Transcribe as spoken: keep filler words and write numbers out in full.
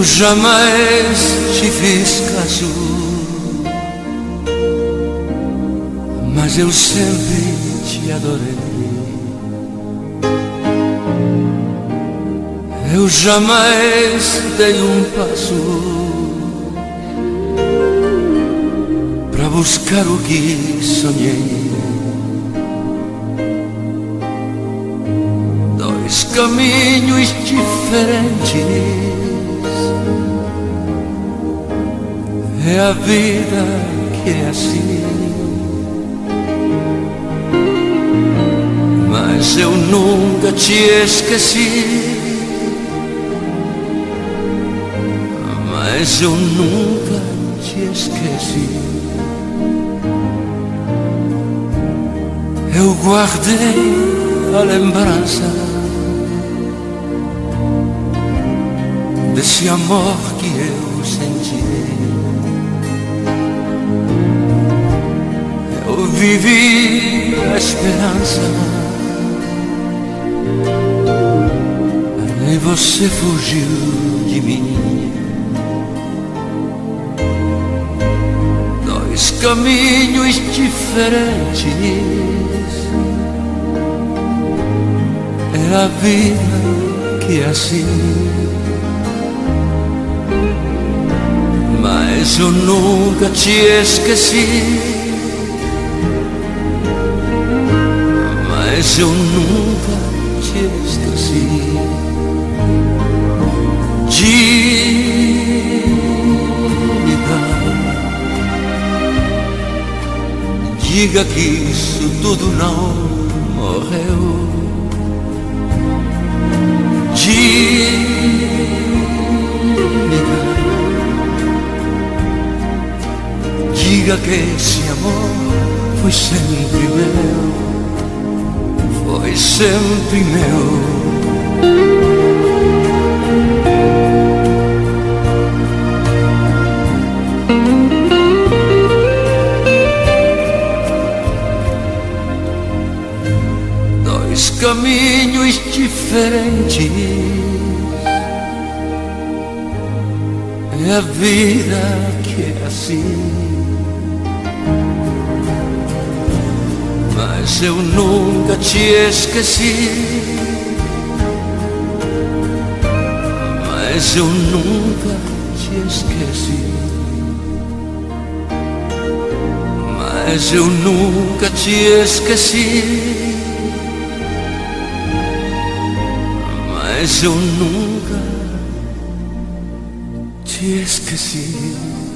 Eu jamais te fiz caso, mas eu sempre te adorei. Eu jamais dei um passo pra buscar o que sonhei. Dois caminhos diferentes, é a vida que é assim. Mas eu nunca te esqueci, mas eu nunca te esqueci. Eu guardei a lembrança desse amor que eu senti. Eu vivi a esperança e você fugiu de mim. Dois caminhos diferentes, é a vida que é assim. Mas eu nunca te esqueci, mas eu nunca te esqueci. Diga, diga que isso tudo não morreu. Diga, diga que esse amor foi sempre meu, foi sempre meu. Dois caminhos diferentes, é a vida que é assim. Mas eu nunca te esqueci, mas eu nunca te esqueci. Mas eu nunca te esqueci, mas eu nunca te esqueci.